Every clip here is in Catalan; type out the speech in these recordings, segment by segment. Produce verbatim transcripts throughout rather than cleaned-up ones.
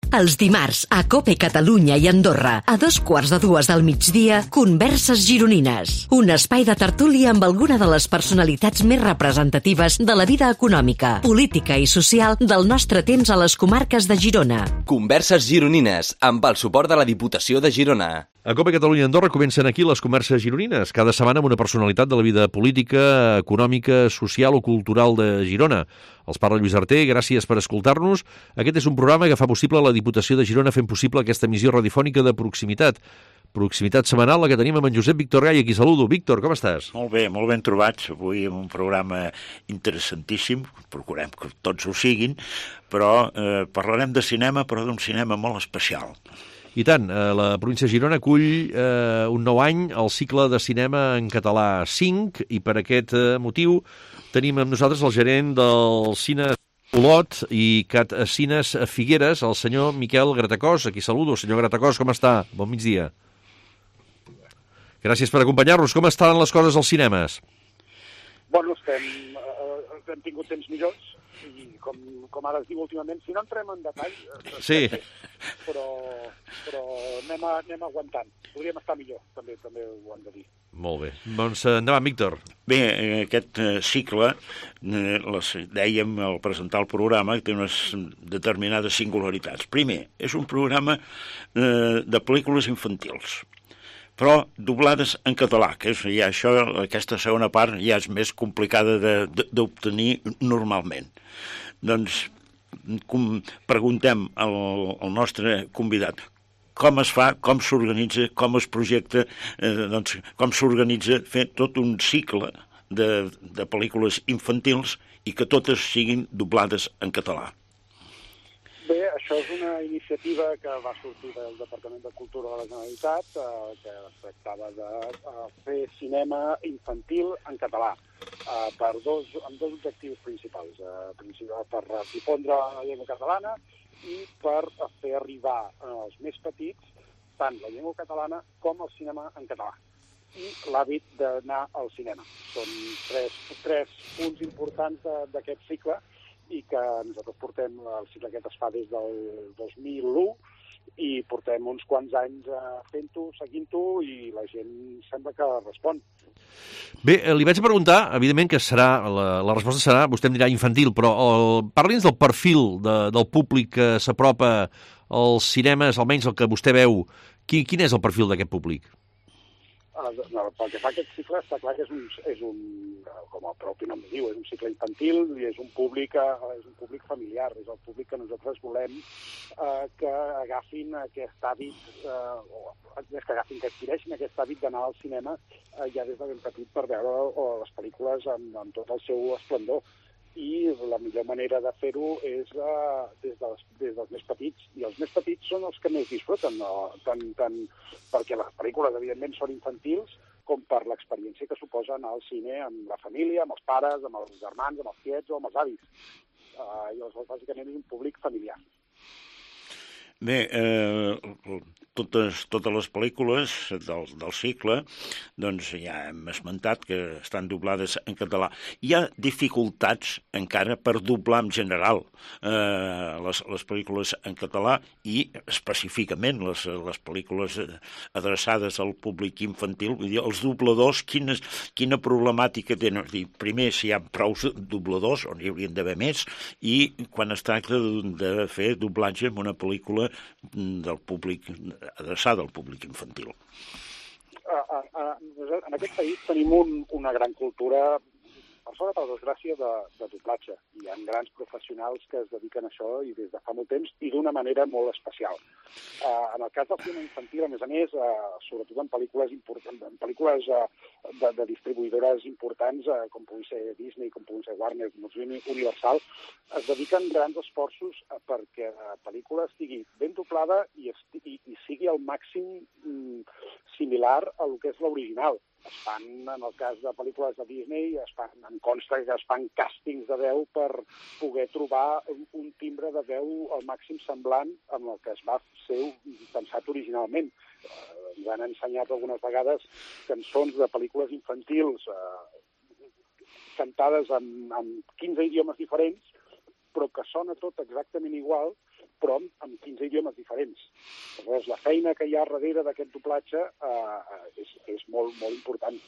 Els dimarts, a COPE Catalunya i Andorra, a dos quarts de dues del migdia, Converses Gironines. Un espai de tertúlia amb alguna de les personalitats més representatives de la vida econòmica, política i social del nostre temps a les comarques de Girona. Converses Gironines, amb el suport de la Diputació de Girona. A COPE Catalunya i Andorra comencen aquí les Converses Gironines, cada setmana amb una personalitat de la vida política, econòmica, social o cultural de Girona. Els parla Lluís Arter, gràcies per escoltar-nos. Aquest és un programa que fa possible la Diputació de Girona fent possible aquesta emissió radiofònica de proximitat. Proximitat setmanal, la que tenim amb en Josep Víctor Gai, aquí saludo. Víctor, com estàs? Molt bé, molt ben trobats. Avui amb un programa interessantíssim, procurem que tots ho siguin, però eh, parlarem de cinema, però d'un cinema molt especial. I tant, la província de Girona acull eh, un nou any al cicle de cinema en català cinc i per aquest eh, motiu tenim amb nosaltres el gerent del Cine Olot i Cat Cines Figueres, el senyor Miquel Gratacós. Aquí saludo. Senyor Gratacós, com està? Bon migdia. Gràcies per acompanyar-nos. Com estan les coses als cinemes? Bueno, estem, eh, hem tingut temps millors i com, com ara es diu últimament, si no entrem en detall, eh, sí. però, però anem, a, anem aguantant. Podríem estar millor, també també ho hem de dir. Molt bé. Doncs endavant, Víctor. Bé, aquest eh, cicle, eh, les, dèiem al presentar el programa, que té unes determinades singularitats. Primer, és un programa eh, de pel·lícules infantils, però doblades en català, que és, ja això, aquesta segona part ja és més complicada d'obtenir normalment. Doncs com, preguntem al, al nostre convidat com es fa, com s'organitza, com es projecta, eh, doncs, com s'organitza fer tot un cicle de, de pel·lícules infantils i que totes siguin doblades en català. Bé, això és una iniciativa que va sortir del Departament de Cultura de la Generalitat, eh, que es tractava de eh, fer cinema infantil en català, eh, per dos, amb dos objectius principals. Eh, principal, per difondre la llengua catalana i per fer arribar als més petits tant la llengua catalana com el cinema en català i l'hàbit d'anar al cinema. Són tres, tres punts importants d'aquest cicle i que nosaltres portem, el cicle aquest es fa des del dos mil u i portem uns quants anys fent-ho, seguint-ho i la gent sembla que respon. Bé, li vaig a preguntar, evidentment que serà, la, la resposta serà, vostè em dirà infantil, però el, parli'ns del perfil de, del públic que s'apropa als cinemes, almenys el que vostè veu, quin, quin és el perfil d'aquest públic? No, pel que fa a aquest cicle està clar que és un, és un, com el propi nom diu, és un cicle infantil i és un públic, és un públic familiar, és el públic que nosaltres volem eh, que agafin aquest hàbit, eh, o més que agafin, que adquireixin aquest hàbit d'anar al cinema eh, ja des de ben petit per veure o, les pel·lícules en, en tot el seu esplendor. I la millor manera de fer-ho és uh, des, dels, des dels més petits, i els més petits són els que més disfruten, no? tant, tant perquè les pel·lícules, evidentment, són infantils, com per l'experiència que suposa anar al cine amb la família, amb els pares, amb els germans, amb els tiets o amb els avis. Uh, I llavors, bàsicament, és un públic familiar. Bé, eh, totes, totes les pel·lícules del, del cicle, doncs ja hem esmentat que estan doblades en català. Hi ha dificultats encara per doblar en general eh, les, les pel·lícules en català i específicament les, les pel·lícules adreçades al públic infantil. Vull dir, els dobladors, quines, quina problemàtica tenen? Dir, primer, si hi ha prou dobladors, on hi haurien d'haver més, i quan es tracta de fer doblatge en una pel·lícula del públic, adreçada al públic infantil. Uh, uh, uh, en aquest país tenim un, una gran cultura, per sort, per desgràcia, de, de doblatge. Hi ha grans professionals que es dediquen a això i des de fa molt temps i d'una manera molt especial. Uh, en el cas del cinema infantil, a més a més, uh, sobretot en pel·lícules importants, en pel·lícules uh, de, de distribuïdores importants, uh, com pugui ser Disney, com pugui ser Warner, com pugui ser Universal, es dediquen grans esforços uh, perquè la pel·lícula estigui ben doblada i, estigui, i sigui al màxim mm, similar a lo que és l'original. Es fan, en el cas de pel·lícules de Disney, es fan, em consta que es fan càstings de veu per poder trobar un, un timbre de veu al màxim semblant amb el que es va ser pensat originalment. Eh, ens han ensenyat algunes vegades cançons de pel·lícules infantils eh, cantades en, en quinze idiomes diferents, però que sona tot exactament igual però amb, amb quinze idiomes diferents. Llavors, la feina que hi ha darrere d'aquest doblatge eh, és, és molt, molt important.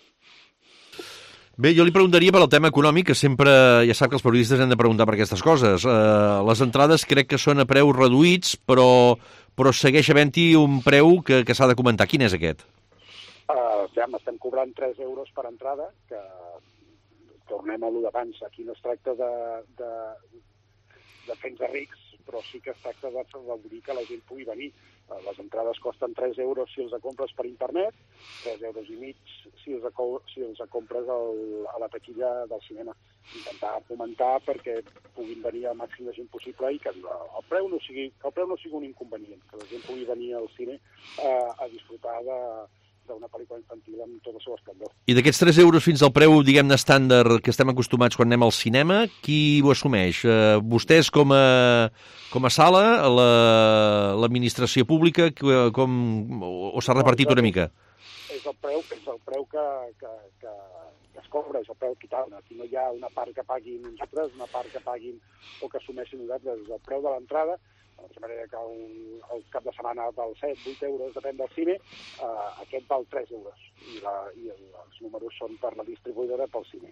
Bé, jo li preguntaria per al tema econòmic, que sempre, ja sap que els periodistes hem de preguntar per aquestes coses. Uh, les entrades crec que són a preus reduïts, però, però segueix havent-hi un preu que, que s'ha de comentar. Quin és aquest? Uh, ja estem cobrant tres euros per entrada, que tornem a lo d'abans. Aquí no es tracta de, de, de fer-nos rics, però sí que es tracta d'afavorir que la gent pugui venir. Les entrades costen tres euros si els compres per internet, tres euros i mig si els, si els compres al, a la taquilla del cinema. Intentar fomentar perquè puguin venir el màxim de gent possible i que el preu no sigui, que el preu no sigui un inconvenient, que la gent pugui venir al cine eh, a disfrutar de d'una pel·lícula infantil amb tot el seu esplendor. I d'aquests tres euros fins al preu, diguem-ne, estàndard que estem acostumats quan anem al cinema, qui ho assumeix? Eh, vostès com a, com a sala, l'administració la, pública, com, o, o s'ha repartit una mica? És el preu, és el preu que, que, que, que es cobra, és el preu total. Aquí no hi ha una part que paguin uns altres, una part que paguin o que assumeixin nosaltres. És el preu de l'entrada, de manera que el, el cap de setmana val set, vuit euros, depèn del cine, eh, aquest val tres euros, i, la, i els números són per la distribuïdora pel cine.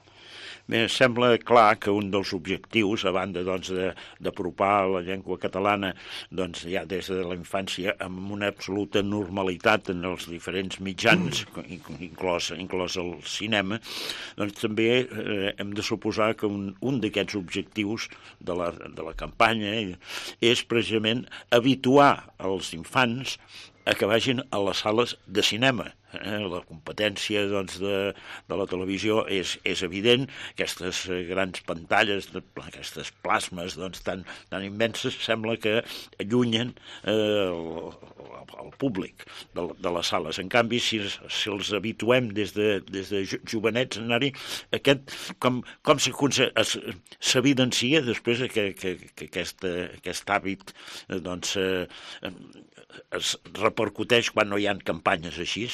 Bé, sembla clar que un dels objectius, a banda doncs, d'apropar la llengua catalana doncs, ja des de la infància amb una absoluta normalitat en els diferents mitjans, inclòs, inclòs el cinema, doncs també eh, hem de suposar que un, un d'aquests objectius de la, de la campanya és precisament habituar els infants a que vagin a les sales de cinema. Eh? La competència doncs, de, de la televisió és, és evident. Aquestes grans pantalles, aquestes plasmes doncs, tan, tan immenses, sembla que allunyen eh, el, el públic de, de les sales. En canvi, si, si els habituem des de, des de jovenets a anar-hi, aquest, com, com s'evidencia després que, que, que aquest, aquest hàbit eh, doncs, eh, es repercuteix quan no hi ha campanyes així?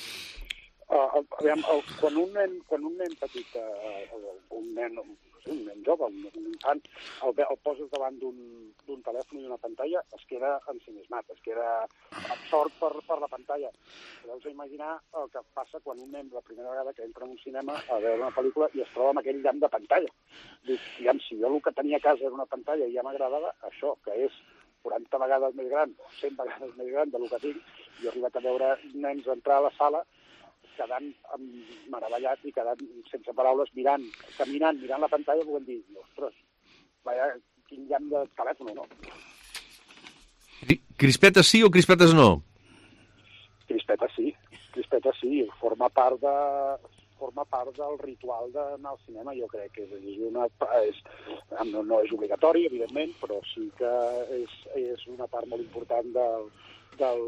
Uh, aviam, el, quan, un nen, quan un nen petit, uh, un nen, un nen jove, un, un infant, el, el poses davant d'un telèfon i d'una pantalla, es queda ensimismat, es queda absort per, per la pantalla. Podeu imaginar el que passa quan un nen la primera vegada que entra en un cinema a veure una pel·lícula i es troba amb aquell llamp de pantalla. Dic, si jo el que tenia a casa era una pantalla i ja m'agradava, això, que és quaranta vegades més gran, o cent vegades més gran del que tinc, jo he arribat a veure nens entrar a la sala quedant meravellats i quedant sense paraules, mirant, caminant, mirant la pantalla, podem dir, ostres, vaya, quin llamp de telèfon, no? Crispetes sí o crispetes no? Crispetes sí, crispetes sí, forma part de... forma part del ritual d'anar al cinema, jo crec que és una, és, no, no és obligatori, evidentment, però sí que és, és una part molt important del, del,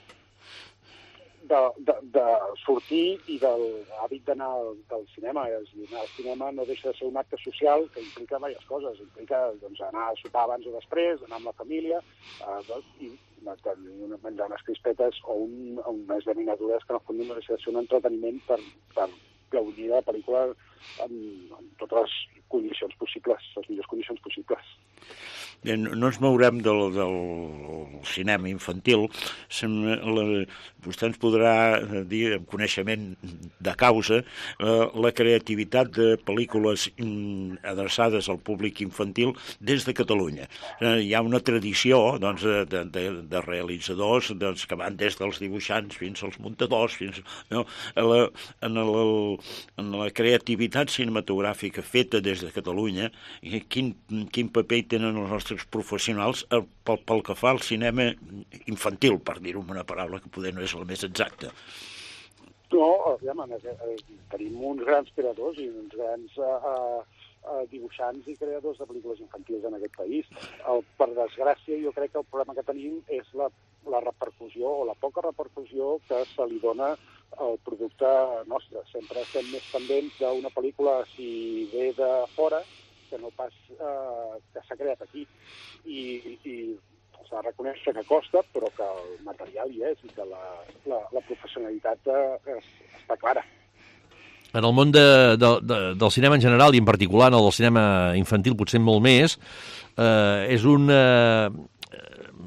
de, de, de sortir i de l'hàbit d'anar al cinema. És dir, anar al cinema no deixa de ser un acte social que implica diverses coses. Implica doncs, anar a sopar abans o després, anar amb la família, eh, doncs, i menjar unes crispetes o un, unes llaminadures que en el fons no deixa de ser un entreteniment per, per gaudir de la pel·lícula en, en totes les condicions possibles, les millors condicions possibles. No ens mourem del, del cinema infantil. La, vostè ens podrà dir, amb coneixement de causa, la creativitat de pel·lícules adreçades al públic infantil des de Catalunya. Hi ha una tradició doncs, de, de, de realitzadors doncs, que van des dels dibuixants fins als muntadors, fins no, a la, en, la, en la creativitat cinematogràfica feta des de Catalunya, quin, quin paper hi tenen els nostres professionals pel, pel que fa al cinema infantil, per dir-ho amb una paraula que poder no és la més exacta. No, aviam, tenim uns grans creadors i uns grans uh, uh, dibuixants i creadors de pel·lícules infantils en aquest país. El, per desgràcia, jo crec que el problema que tenim és la, la repercussió o la poca repercussió que se li dona al producte nostre. Sempre estem més pendents d'una pel·lícula si ve de fora que no pas eh, que s'ha creat aquí. I, i s'ha de reconèixer que costa, però que el material hi és i que la, la, la professionalitat eh, està clara. En el món de, de, de, del cinema en general i en particular en el del cinema infantil potser molt més, eh, és un... Eh,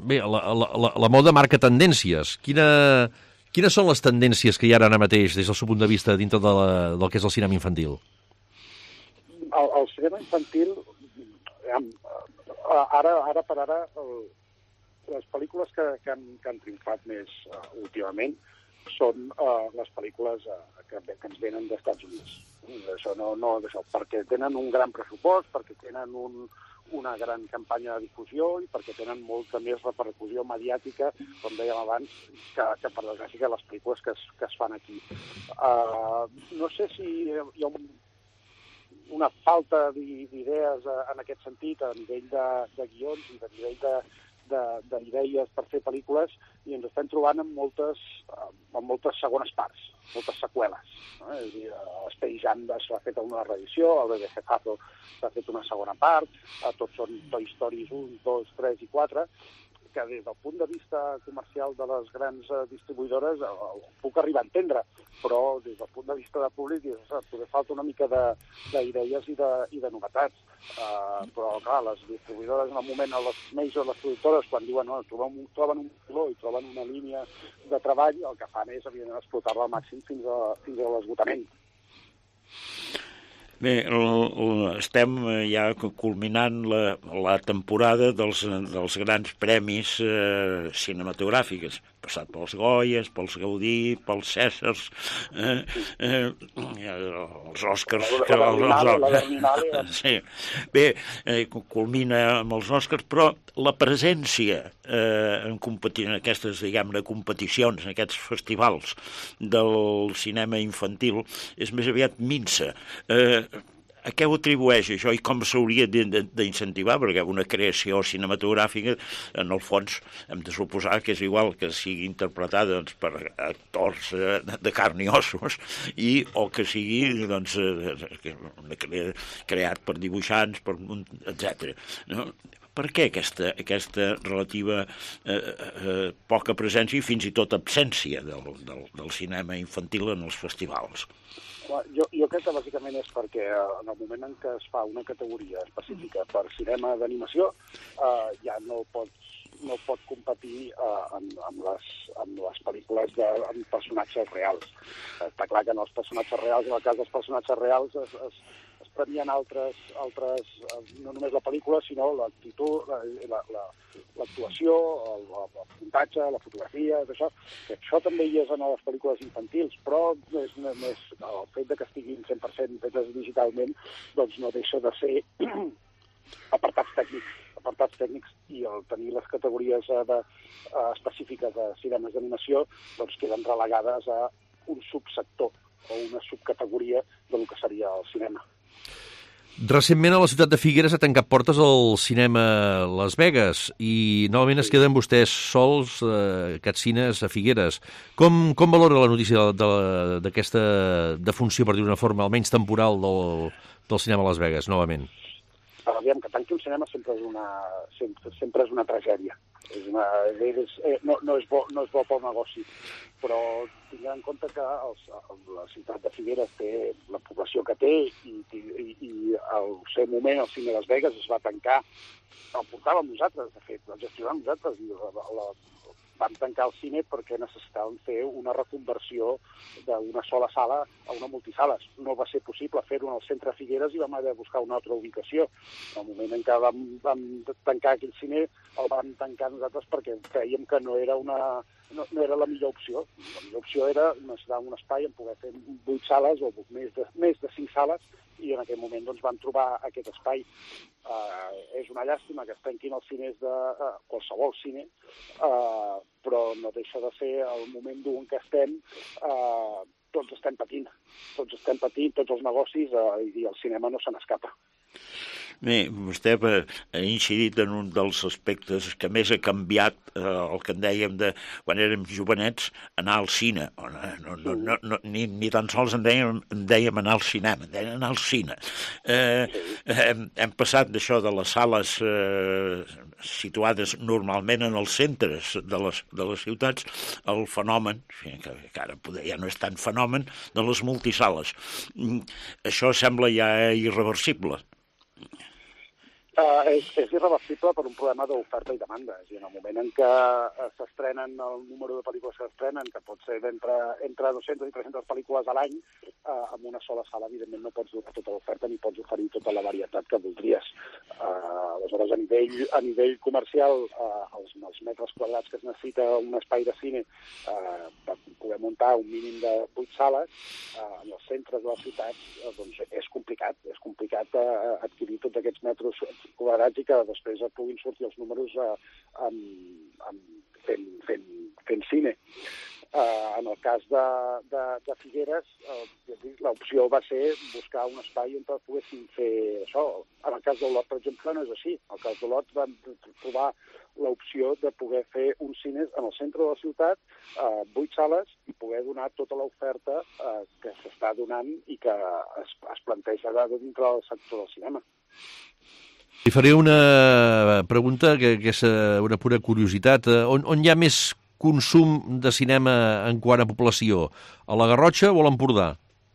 bé, la, la, la, la moda marca tendències. Quina, quines són les tendències que hi ha ara mateix des del seu punt de vista dintre de la, del que és el cinema infantil? El, el cinema infantil, ara, ara per ara, el, les pel·lícules que, que, han, que han triomfat més uh, últimament són uh, les pel·lícules uh, que, que ens venen dels Estats Units. Això no, no, això, perquè tenen un gran pressupost, perquè tenen un, una gran campanya de difusió i perquè tenen molta més repercussió mediàtica, com dèiem abans, que, que per desgràcia que les pel·lícules que es, que es fan aquí. Uh, no sé si hi ha un, una falta d'idees en aquest sentit, a nivell de, de guions i a nivell de d'idees per fer pel·lícules, i ens estem trobant amb moltes, amb moltes segones parts, moltes seqüeles. No? És a dir, Space Jam s'ha fet una reedició, el bebè Jefazo s'ha fet una segona part, tots són Toy Stories un, dos, tres i quatre, que des del punt de vista comercial de les grans distribuïdores ho puc arribar a entendre, però des del punt de vista de públic poder falta una mica d'idees i, de, i de novetats. Uh, però, clar, les distribuïdores en el moment, les majors, les productores, quan diuen no, troben, un, troben un piló i troben una línia de treball, el que fan és, evidentment, explotar-la al màxim fins a, fins a l'esgotament. Bé, el, el, estem ja culminant la, la temporada dels, dels grans premis eh, cinematogràfics, passat pels Goyes, pels Gaudí, pels Cèsars, eh, eh, els Oscars... La, la, la, la, la Berlinale... Sí. Bé, eh, culmina amb els Oscars, però la presència eh, en, competi en aquestes, diguem-ne, competicions, en aquests festivals del cinema infantil, és més aviat minsa. Eh, A què ho atribueix això i com s'hauria d'incentivar? Perquè una creació cinematogràfica, en el fons, hem de suposar que és igual que sigui interpretada doncs, per actors eh, de carn i ossos i, o que sigui doncs, eh, creat per dibuixants, per, etcètera. No? Per què aquesta, aquesta relativa eh, eh, poca presència i fins i tot absència del, del, del cinema infantil en els festivals? Jo, jo crec que bàsicament és perquè en el moment en què es fa una categoria específica per cinema d'animació eh, ja no pots no pot competir eh, amb, amb, les, amb les pel·lícules de amb personatges reals. Està clar que en els personatges reals, en el cas dels personatges reals, es, es, es premien altres, altres, no només la pel·lícula, sinó l'actitud, l'actuació, la, la, el, el muntatge, la fotografia, això. Això també hi és en les pel·lícules infantils, però és, és, el fet de que estiguin cent per cent fetes digitalment doncs no deixa de ser apartats tècnics apartats tècnics i el tenir les categories de, uh, específiques de cinemes d'animació doncs queden relegades a un subsector o una subcategoria del que seria el cinema. Recentment a la ciutat de Figueres ha tancat portes al cinema Las Vegas i novament es queden vostès sols eh, aquests cines a Figueres. Com, com valora la notícia d'aquesta defunció, per dir-ho d'una forma, almenys temporal, del, del cinema Las Vegas, novament? Aviam, que tanqui un cinema sempre és una, sempre, sempre és una tragèdia. És una, és, no, no, és bo, no és bo pel negoci, però tinguem en compte que els, la ciutat de Figueres té la població que té i, i, i al seu moment el cine Las Vegas es va tancar, el portàvem nosaltres, de fet, el gestionàvem nosaltres, i la, la, vam tancar el cine perquè necessitàvem fer una reconversió d'una sola sala a una multisales. No va ser possible fer-ho en el centre de Figueres i vam haver de buscar una altra ubicació. En el moment en què vam, vam tancar aquell cine, el vam tancar nosaltres perquè creiem que no era, una, no, no era la millor opció. La millor opció era necessitar un espai en poder fer vuit sales o més de, més de cinc sales i en aquell moment doncs, vam trobar aquest espai. Uh, és una llàstima que es tanquin els cines de uh, qualsevol cine, uh, però no deixa de ser el moment dur en què estem, uh, tots estem patint, tots estem patint, tots els negocis, uh, i el cinema no se n'escapa. Bé, vostè ha incidit en un dels aspectes que més ha canviat eh, el que en dèiem de quan érem jovenets, anar al cine. No, no, no, no, ni, ni tan sols en dèiem, en dèiem anar al cinema, en dèiem anar al cine. Eh, hem, hem passat d'això de les sales eh, situades normalment en els centres de les, de les ciutats al fenomen, que, que ara poder ja no és tan fenomen, de les multisales. Això sembla ja irreversible. Uh, és, és irreversible per un problema d'oferta i demanda. És a dir, en el moment en què uh, s'estrenen el número de pel·lícules que s'estrenen, que pot ser d'entre entre dues-centes i tres-centes pel·lícules a l'any, uh, amb una sola sala, evidentment, no pots donar tota l'oferta ni pots oferir tota la varietat que voldries. Uh, aleshores, a nivell, a nivell comercial, uh, els, els metres quadrats que es necessita un espai de cine uh, per poder muntar un mínim de vuit sales uh, en els centres de les ciutats, uh, doncs és complicat. És complicat uh, adquirir tots aquests metres quadrats i que després et puguin sortir els números eh, amb, amb fent, fent, fent cine. Eh, en el cas de, de, de Figueres, eh, l'opció va ser buscar un espai on poguessin fer això. En el cas d'Olot, per exemple, no és així. En el cas d'Olot vam trobar l'opció de poder fer un cine en el centre de la ciutat, eh, vuit sales, i poder donar tota l'oferta eh, que s'està donant i que es, es planteja de dintre del sector del cinema. Li faré una pregunta que, que és una pura curiositat. On, on hi ha més consum de cinema en quant a població? A la Garrotxa o a l'Empordà?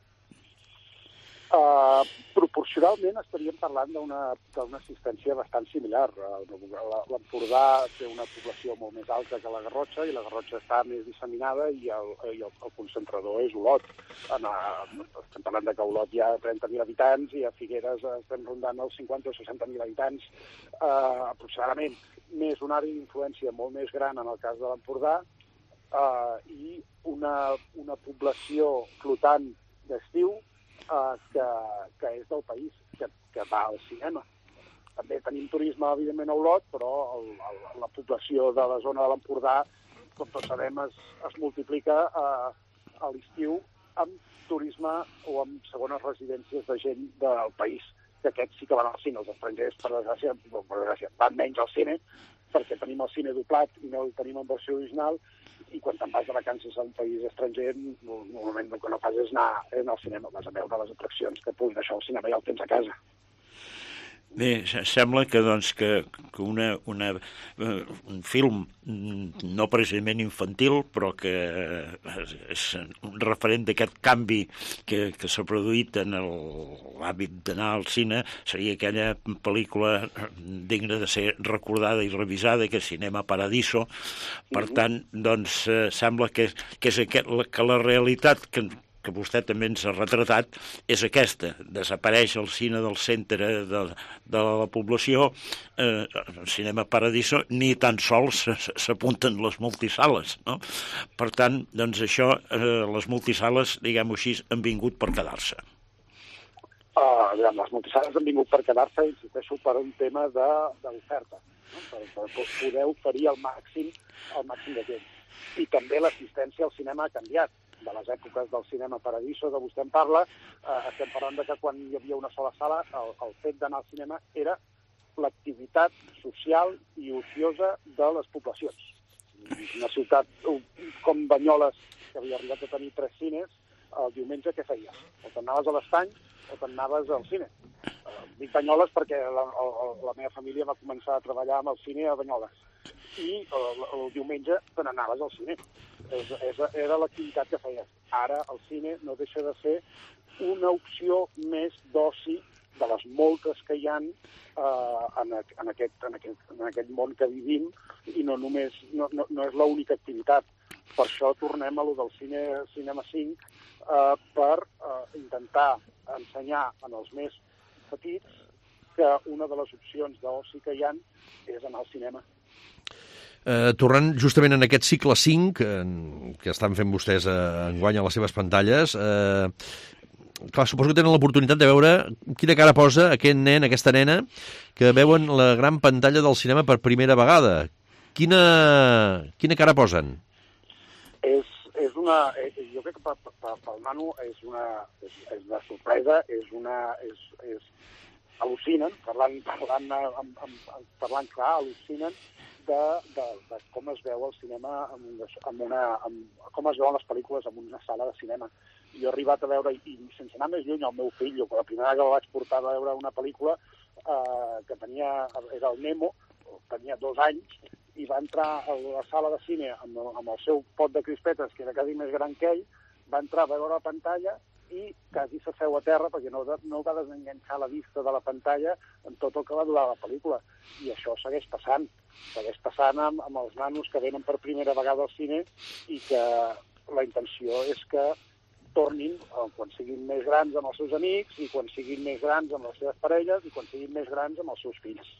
Uh, proporcionalment estaríem parlant d'una assistència bastant similar. L'Empordà té una població molt més alta que la Garrotxa i la Garrotxa està més disseminada i el, i el, el concentrador és Olot. En, uh, estem parlant de que a Olot hi ha trenta mil habitants i a Figueres estem rondant els cinquanta o seixanta mil habitants uh, aproximadament, més una àrea d'influència molt més gran en el cas de l'Empordà uh, i una, una població flotant d'estiu Uh, que, que és del país, que, que va al cinema. També tenim turisme, evidentment, a Olot, però el, el, la població de la zona de l'Empordà, com tots sabem, es, es multiplica uh, a l'estiu amb turisme o amb segones residències de gent del país, que aquests sí que van al cine. Els estrangers, per desgràcia, per desgràcia van menys al cine, perquè tenim el cine doblat i no el tenim en versió original, i quan te'n vas de vacances a un país estranger, normalment el que no fas és anar, és anar al cinema, vas a veure les atraccions que puguin deixar al cinema i el tens a casa. Bé, sembla que, doncs, que, que una, una, un film no precisament infantil, però que és un referent d'aquest canvi que, que s'ha produït en l'hàbit d'anar al cine, seria aquella pel·lícula digna de ser recordada i revisada, que és Cinema Paradiso. Per tant, doncs, sembla que, que és aquest, que la realitat que que vostè també ens ha retratat, és aquesta. Desapareix el cine del centre de, de la població, eh, el Cinema Paradiso, ni tan sols s'apunten les multisales, no? Per tant, doncs això, eh, les multisales, diguem-ho així, han vingut per quedar-se. Uh, les multisales han vingut per quedar-se, insisteixo, per un tema d'oferta, no? per, per poder oferir el màxim, el màxim de temps. I també l'assistència al cinema ha canviat. De les èpoques del Cinema Paradiso que vostè en parla, eh, estem parlant de que quan hi havia una sola sala, el, el fet d'anar al cinema era l'activitat social i ociosa de les poblacions. Una ciutat com Banyoles, que havia arribat a tenir tres cines, el diumenge què feies? O t'anaves a l'estany o t'anaves al cine. Eh, dic Banyoles perquè la, la, la meva família va començar a treballar amb el cine a Banyoles. I el, el diumenge te n'anaves al cine. És, és, era l'activitat que feies. Ara el cine no deixa de ser una opció més d'oci de les moltes que hi ha eh, en, en, aquest, en, aquest, en aquest món que vivim, i no només no, no, no és l'única activitat. Per això tornem a lo del cine, Cinema cinc, eh, per eh, intentar ensenyar en els més petits que una de les opcions d'oci que hi ha és anar al cinema. Eh, tornant justament en aquest cicle cinc eh, que estan fent vostès eh, enguany a les seves pantalles, eh, clar, suposo que tenen l'oportunitat de veure quina cara posa aquest nen, aquesta nena, que veuen la gran pantalla del cinema per primera vegada. Quina, quina cara posen? És, és una... Jo crec que pel nano és una, és, és una sorpresa, és una... És, és, al·lucinen, parlant, parlant, amb, amb, parlant clar, al·lucinen de, de, de com es veu el cinema, amb, amb una, amb, com es veuen les pel·lícules en una sala de cinema. Jo he arribat a veure, i sense anar més lluny, el meu fill, jo, la primera que el vaig portar a veure una pel·lícula eh, que tenia, era el Nemo, tenia dos anys, i va entrar a la sala de cine amb, amb el seu pot de crispetes, que era quasi més gran que ell, va entrar a veure la pantalla i quasi s'asseu a terra perquè no, no va desenganxar la vista de la pantalla en tot el que va durar la pel·lícula. I això segueix passant. Segueix passant amb, amb els nanos que venen per primera vegada al cine i que la intenció és que tornin quan siguin més grans amb els seus amics i quan siguin més grans amb les seves parelles i quan siguin més grans amb els seus fills.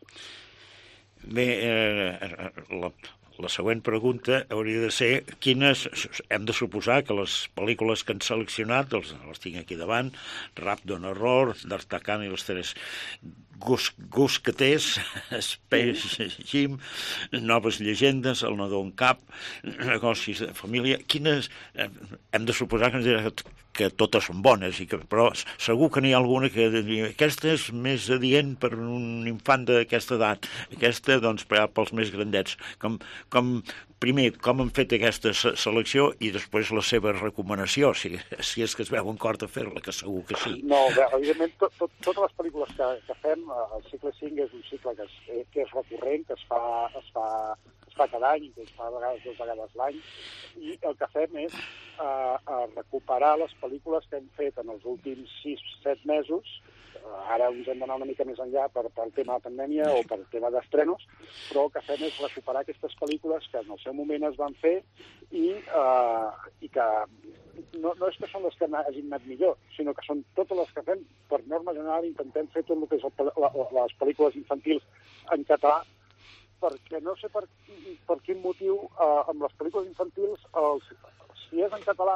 Bé, eh, la, la següent pregunta hauria de ser quines... Hem de suposar que les pel·lícules que han seleccionat, els, les tinc aquí davant, Rap d'un error, D'Artagnan i les tres Gus, Gusqueters, Space Jim, Noves llegendes, El nadó en cap, Negocis de família... Quines... Eh, hem de suposar que ens dirà que totes són bones, i que, però segur que n'hi ha alguna que aquesta és més adient per un infant d'aquesta edat, aquesta, doncs, pels més grandets. Com, com, primer, com han fet aquesta selecció i després la seva recomanació, si, si és que es veuen cort a fer-la, que segur que sí. No, bé, evidentment, tot, tot, totes les pel·lícules que, que fem, el cicle cinc és un cicle que és, que és recurrent, que es fa, es fa, es fa cada any, que es fa a vegades dues vegades l'any, i el que fem és uh, uh, recuperar les pel·lícules que hem fet en els últims sis set mesos. Uh, ara ens hem d'anar una mica més enllà per, per tema de pandèmia o per tema d'estrenos, però el que fem és recuperar aquestes pel·lícules que en el seu moment es van fer i, uh, i que no, no és que són les que hagin anat millor, sinó que són totes les que fem, per norma general, intentem fer tot el que és el, la, les pel·lícules infantils en català, perquè no sé per, per quin motiu eh, amb les pel·lícules infantils, els, si és en català,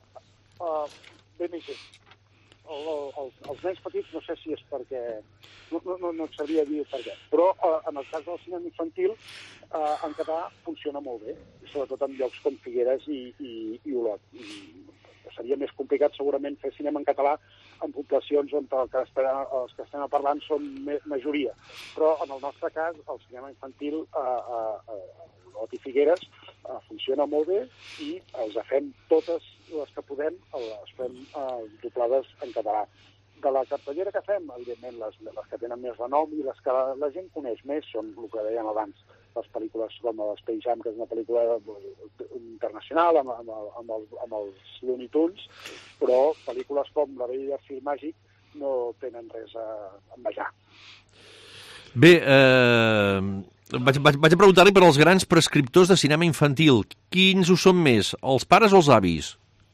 eh, ve més gent. El, el, els nens petits no sé si és perquè... No, no, no et sabria dir per què. Però eh, en el cas del cinema infantil, eh, en català funciona molt bé, sobretot en llocs com Figueres i, i, i Olot. I seria més complicat segurament fer cinema en català en poblacions on el que estem, els que estem parlant són majoria. Però en el nostre cas, el cinema infantil a, a, a Olot i Figueres a, funciona molt bé i els fem totes les que podem, les fem a, doblades en català. De la cartellera que fem, evidentment, les, les que tenen més renom i les que la, la gent coneix més són el que dèiem abans, les pel·lícules com Space Jam, que és una pel·lícula internacional amb, amb, amb, els, amb els Looney Tunes, però pel·lícules com La Bella i el Fill Màgic no tenen res a envejar. Bé, eh, vaig, vaig, vaig a preguntar-li per als grans prescriptors de cinema infantil. Quins ho són més, els pares o els avis?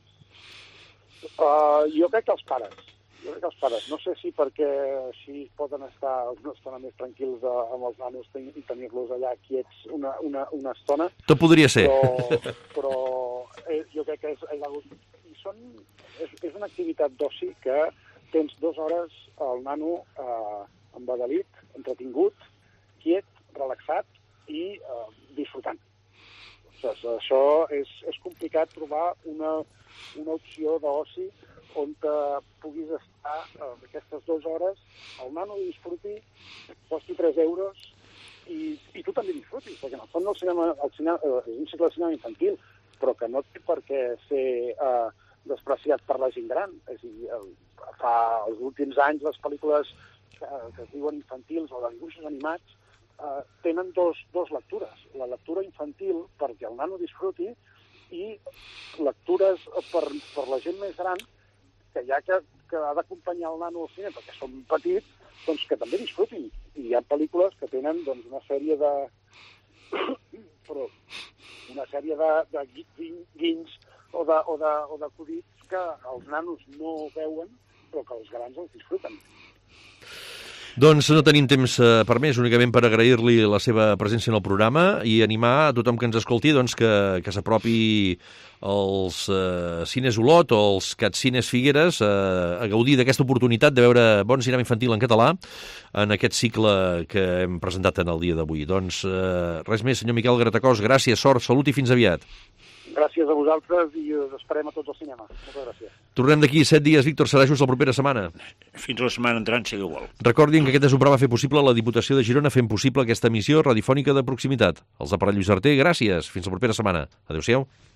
Uh, jo crec que els pares. Jo crec que els pares. No sé si perquè així poden estar, estar més tranquils de, amb els nanos i tenir-los allà quiets una, una, una estona. Tot podria ser. Però, però eh, jo crec que és, és, són, és, és una activitat d'oci que tens dues hores el nano eh, embadalit, entretingut, quiet, relaxat i eh, disfrutant. O sigui, això és, és complicat trobar una, una opció d'oci on uh, puguis estar uh, aquestes dues hores, el nano disfruti, costi tres euros, i, i tu també disfrutis, perquè en el fons el cinema, el cinema, uh, és un cicle de cinema infantil, però que no té per què ser uh, despreciat per la gent gran. És a dir, uh, fa els últims anys les pel·lícules que, que es diuen infantils o de dibuixos animats uh, tenen dos, dos lectures. La lectura infantil perquè el nano disfruti i lectures per, per la gent més gran que ja que, que ha d'acompanyar el nano al cine perquè són petits, doncs que també disfrutin. I hi ha pel·lícules que tenen doncs, una sèrie de... però una sèrie de, de guinys o de, o, de, o de acudits que els nanos no veuen, però que els grans els disfruten. Doncs no tenim temps eh, per més, únicament per agrair-li la seva presència en el programa i animar a tothom que ens escolti doncs, que, que s'apropi als eh, Cines Olot o als Catcines Figueres eh, a gaudir d'aquesta oportunitat de veure bon cinema infantil en català en aquest cicle que hem presentat en el dia d'avui. Doncs eh, res més, senyor Miquel Gratacós, gràcies, sort, salut i fins aviat. Gràcies a vosaltres i us esperem a tots al cinema. Moltes gràcies. Tornem d'aquí set dies, Víctor, serà just la propera setmana. Fins la setmana entrant, si Déu vol. Recordin que aquest és un programa fer possible la Diputació de Girona fent possible aquesta emissió radiofònica de proximitat. Els de Parell Lluís Arter, gràcies. Fins la propera setmana. Adéu-siau.